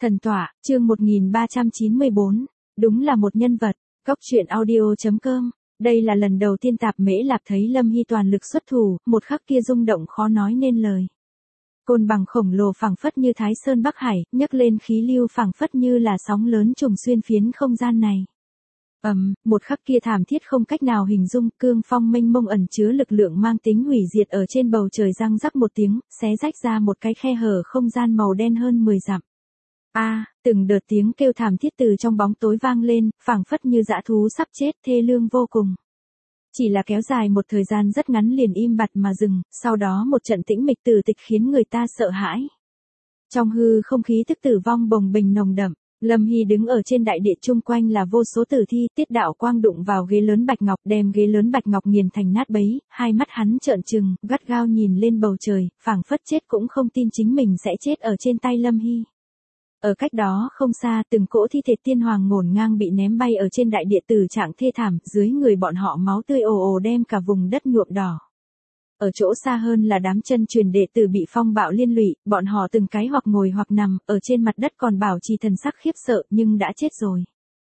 Thần tọa, chương 1394, đúng là một nhân vật. Góc truyện audio.com. Đây là lần đầu tiên Tạp Mễ Lạp thấy Lâm Hy toàn lực xuất thủ, một khắc kia rung động khó nói nên lời. Côn bằng khổng lồ phảng phất như Thái Sơn Bắc Hải, nhấc lên khí lưu phảng phất như là sóng lớn trùng xuyên phiến không gian này. Một khắc kia thảm thiết không cách nào hình dung, cương phong mênh mông ẩn chứa lực lượng mang tính hủy diệt ở trên bầu trời răng rắc một tiếng, xé rách ra một cái khe hở không gian màu đen hơn 10 dặm. Từng đợt tiếng kêu thảm thiết từ trong bóng tối vang lên, phảng phất như dã thú sắp chết, thê lương vô cùng. Chỉ là kéo dài một thời gian rất ngắn liền im bặt mà dừng, sau đó một trận tĩnh mịch tử tịch khiến người ta sợ hãi. Trong hư không khí tức tử vong bồng bềnh nồng đậm, Lâm Hy đứng ở trên đại địa, chung quanh là vô số tử thi, tiết đạo quang đụng vào ghế lớn bạch ngọc, đem ghế lớn bạch ngọc nghiền thành nát bấy, hai mắt hắn trợn trừng, gắt gao nhìn lên bầu trời, phảng phất chết cũng không tin chính mình sẽ chết ở trên tay Lâm Hy. Ở cách đó không xa, từng cỗ thi thể tiên hoàng ngổn ngang bị ném bay ở trên đại địa, tử trạng thê thảm, dưới người bọn họ máu tươi ồ ồ đem cả vùng đất nhuộm đỏ. Ở chỗ xa hơn là đám chân truyền đệ tử bị phong bạo liên lụy, bọn họ từng cái hoặc ngồi hoặc nằm, ở trên mặt đất còn bảo trì thần sắc khiếp sợ nhưng đã chết rồi.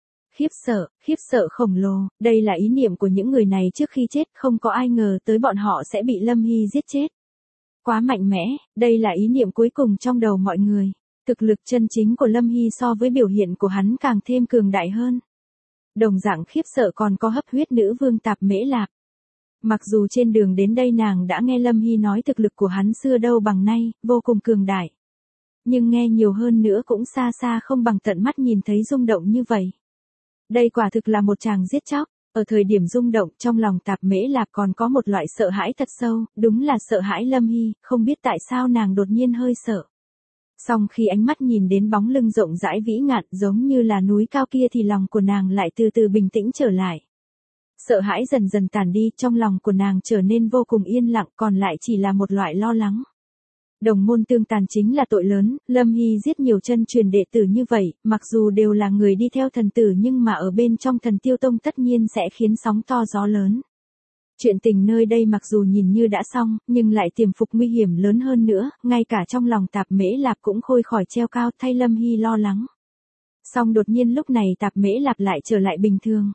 Khiếp sợ khổng lồ, đây là ý niệm của những người này trước khi chết, không có ai ngờ tới bọn họ sẽ bị Lâm Hy giết chết. Quá mạnh mẽ, đây là ý niệm cuối cùng trong đầu mọi người. Thực lực chân chính của Lâm Hy so với biểu hiện của hắn càng thêm cường đại hơn. Đồng dạng khiếp sợ còn có hấp huyết nữ vương Tạp Mễ Lạp. Mặc dù trên đường đến đây nàng đã nghe Lâm Hy nói thực lực của hắn xưa đâu bằng nay, vô cùng cường đại. Nhưng nghe nhiều hơn nữa cũng xa xa không bằng tận mắt nhìn thấy rung động như vậy. Đây quả thực là một tràng giết chóc. Ở thời điểm rung động, trong lòng Tạp Mễ Lạp còn có một loại sợ hãi thật sâu, đúng là sợ hãi Lâm Hy, không biết tại sao nàng đột nhiên hơi sợ. Song khi ánh mắt nhìn đến bóng lưng rộng rãi vĩ ngạn giống như là núi cao kia thì lòng của nàng lại từ từ bình tĩnh trở lại. Sợ hãi dần dần tàn đi, trong lòng của nàng trở nên vô cùng yên lặng, còn lại chỉ là một loại lo lắng. Đồng môn tương tàn chính là tội lớn, Lâm Hy giết nhiều chân truyền đệ tử như vậy, mặc dù đều là người đi theo thần tử nhưng mà ở bên trong Thần Tiêu Tông tất nhiên sẽ khiến sóng to gió lớn. Chuyện tình nơi đây mặc dù nhìn như đã xong, nhưng lại tiềm phục nguy hiểm lớn hơn nữa, ngay cả trong lòng Tạp Mễ Lạp cũng khôi khỏi treo cao, thay Lâm Hy lo lắng. Song đột nhiên lúc này Tạp Mễ Lạp lại trở lại bình thường.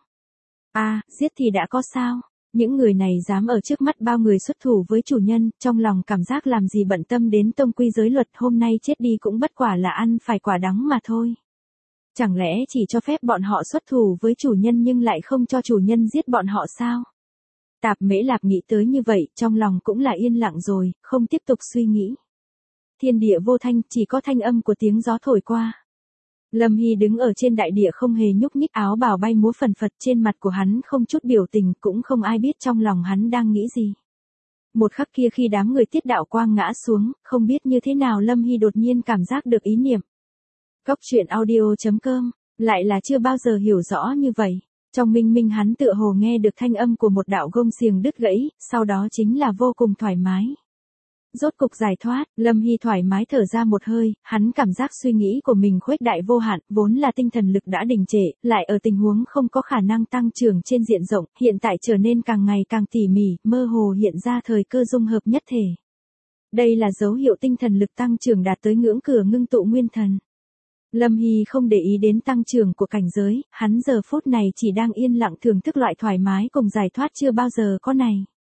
Giết thì đã có sao? Những người này dám ở trước mắt bao người xuất thủ với chủ nhân, trong lòng cảm giác làm gì bận tâm đến tông quy giới luật, hôm nay chết đi cũng bất quả là ăn phải quả đắng mà thôi. Chẳng lẽ chỉ cho phép bọn họ xuất thủ với chủ nhân nhưng lại không cho chủ nhân giết bọn họ sao? Tạp Mễ Lạp nghĩ tới như vậy, trong lòng cũng là yên lặng rồi, không tiếp tục suy nghĩ. Thiên địa vô thanh, chỉ có thanh âm của tiếng gió thổi qua. Lâm Hy đứng ở trên đại địa không hề nhúc nhích, áo bào bay múa phần phật, trên mặt của hắn không chút biểu tình, cũng không ai biết trong lòng hắn đang nghĩ gì. Một khắc kia khi đám người tiết đạo quang ngã xuống, không biết như thế nào Lâm Hy đột nhiên cảm giác được ý niệm. Góc truyện audio.com, lại là chưa bao giờ hiểu rõ như vậy. Trong minh minh hắn tựa hồ nghe được thanh âm của một đạo gông xiềng đứt gãy, sau đó chính là vô cùng thoải mái. Rốt cục giải thoát, Lâm Hy thoải mái thở ra một hơi, hắn cảm giác suy nghĩ của mình khuếch đại vô hạn, vốn là tinh thần lực đã đình trệ, lại ở tình huống không có khả năng tăng trưởng trên diện rộng, hiện tại trở nên càng ngày càng tỉ mỉ, mơ hồ hiện ra thời cơ dung hợp nhất thể. Đây là dấu hiệu tinh thần lực tăng trưởng đạt tới ngưỡng cửa ngưng tụ nguyên thần. Lâm Hy không để ý đến tăng trưởng của cảnh giới, hắn giờ phút này chỉ đang yên lặng thưởng thức loại thoải mái cùng giải thoát chưa bao giờ có này.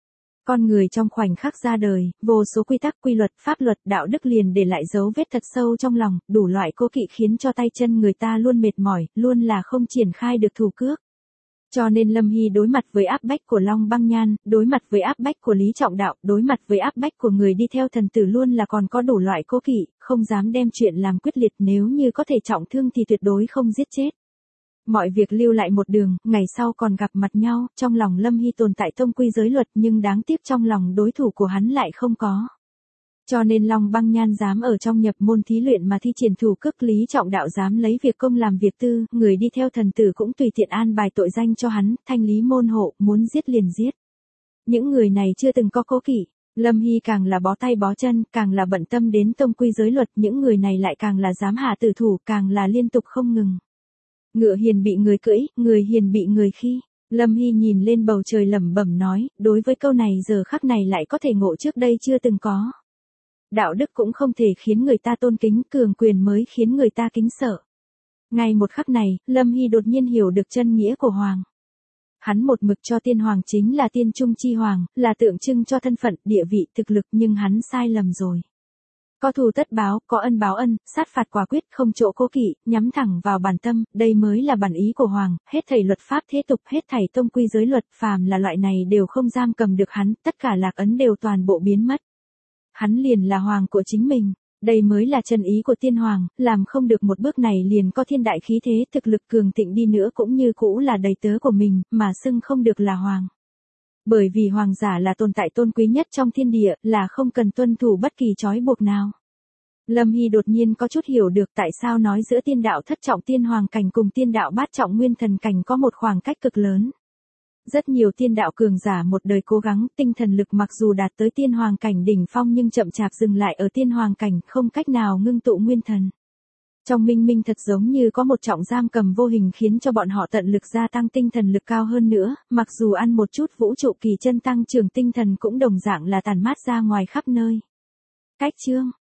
Con người trong khoảnh khắc ra đời, vô số quy tắc, quy luật, pháp luật, đạo đức liền để lại dấu vết thật sâu trong lòng, đủ loại cố kỵ khiến cho tay chân người ta luôn mệt mỏi, luôn là không triển khai được thủ cước. Cho nên Lâm Hy đối mặt với áp bách của Long Băng Nhan, đối mặt với áp bách của Lý Trọng Đạo, đối mặt với áp bách của người đi theo thần tử luôn là còn có đủ loại cố kỵ, không dám đem chuyện làm quyết liệt, nếu như có thể trọng thương thì tuyệt đối không giết chết. Mọi việc lưu lại một đường, ngày sau còn gặp mặt nhau, trong lòng Lâm Hy tồn tại tông quy giới luật nhưng đáng tiếc trong lòng đối thủ của hắn lại không có. Cho nên Long Băng Nhan dám ở trong nhập môn thí luyện mà thi triển thủ cước, Lý Trọng Đạo dám lấy việc công làm việc tư, người đi theo thần tử cũng tùy tiện an bài tội danh cho hắn, thanh lý môn hộ, muốn giết liền giết. Những người này chưa từng có cố kỵ, Lâm Hy càng là bó tay bó chân, càng là bận tâm đến tông quy giới luật, những người này lại càng là dám hạ tử thủ, càng là liên tục không ngừng. Ngựa hiền bị người cưỡi, người hiền bị người khi. Lâm Hy nhìn lên bầu trời lẩm bẩm nói, đối với câu này giờ khắc này lại có thể ngộ trước đây chưa từng có. đạo đức cũng không thể khiến người ta tôn kính, cường quyền mới khiến người ta kính sợ. Ngay một khắc này, Lâm Hy đột nhiên hiểu được chân nghĩa của hoàng. Hắn một mực cho tiên hoàng chính là tiên trung chi hoàng, là tượng trưng cho thân phận, địa vị, thực lực, nhưng hắn sai lầm rồi. Có thù tất báo, có ân báo ân, sát phạt quả quyết, không chỗ cố kỵ, nhắm thẳng vào bản tâm, đây mới là bản ý của hoàng, hết thảy luật pháp thế tục, hết thảy tông quy giới luật, phàm là loại này đều không giam cầm được hắn, tất cả lạc ấn đều toàn bộ biến mất. Hắn liền là hoàng của chính mình, đây mới là chân ý của tiên hoàng, làm không được một bước này liền có thiên đại khí thế, thực lực cường thịnh đi nữa cũng như cũ là đầy tớ của mình, mà xưng không được là hoàng. Bởi vì hoàng giả là tồn tại tôn quý nhất trong thiên địa, là không cần tuân thủ bất kỳ trói buộc nào. Lâm Hy đột nhiên có chút hiểu được tại sao nói giữa tiên đạo thất trọng tiên hoàng cảnh cùng tiên đạo bát trọng nguyên thần cảnh có một khoảng cách cực lớn. Rất nhiều tiên đạo cường giả một đời cố gắng, tinh thần lực mặc dù đạt tới tiên hoàng cảnh đỉnh phong nhưng chậm chạp dừng lại ở tiên hoàng cảnh, không cách nào ngưng tụ nguyên thần. Trong minh minh thật giống như có một trọng giam cầm vô hình khiến cho bọn họ tận lực gia tăng tinh thần lực cao hơn nữa, mặc dù ăn một chút vũ trụ kỳ chân tăng trưởng tinh thần cũng đồng dạng là tản mát ra ngoài khắp nơi. Cách chương